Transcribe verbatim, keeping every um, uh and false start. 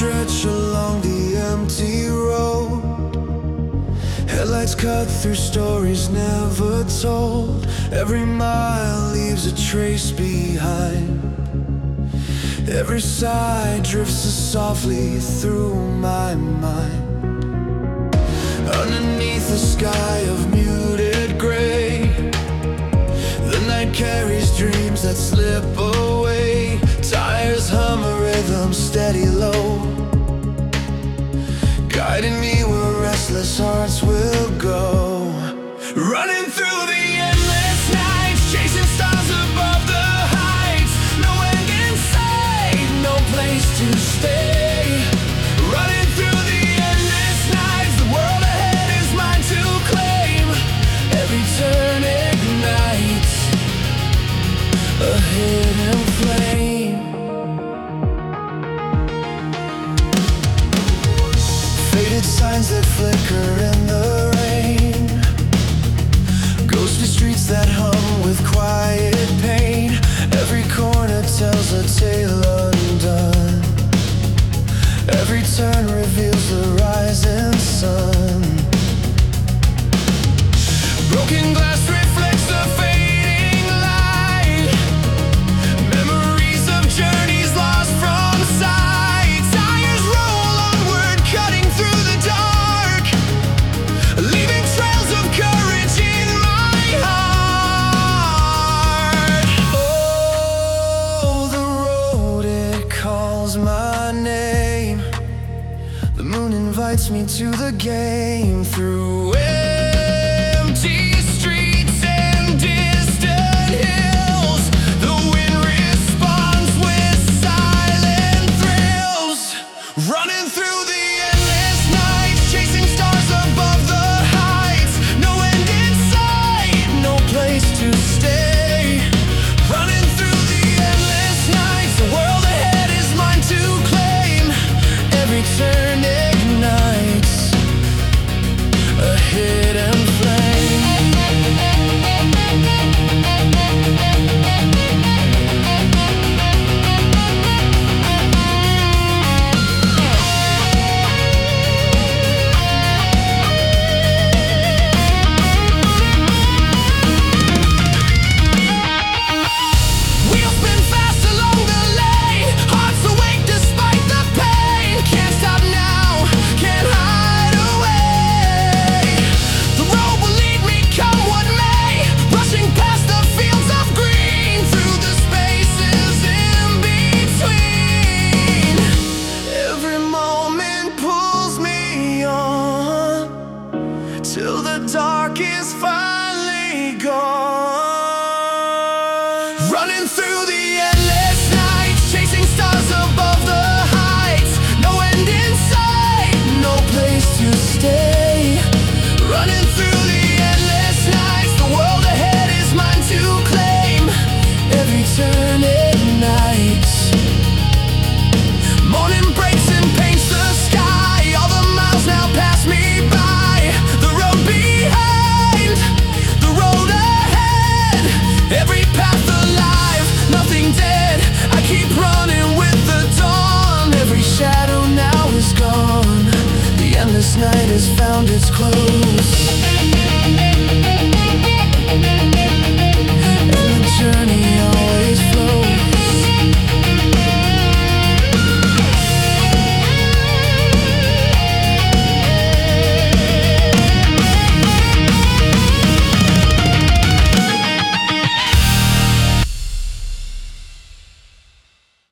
stretch along the empty road. Headlights cut through stories never told. Every mile leaves a trace behind. Every sigh drifts so softly through my mind. Underneath a sky of muted gray, the night carries dreams that slip away. Tires hum a rhythm steady low, guiding me where restless hearts will go. Running through the endless nights, chasing stars above the heights. No end in sight, no place to stay. Running through the endless nights, the world ahead is mine to claim. Every turn ignites a hidden flame. Faded signs that flicker in the rain, ghostly streets that hum with quiet pain. Every corner tells a tale undone. Every turn reveals the rising sun. Broken glass reflects the fading light. Memories of journeys lost from sight. Tires roll onward, cutting through the dark, leaving trails of courage in my heart. Oh, the road, it calls my name. The moon invites me to the game. Through it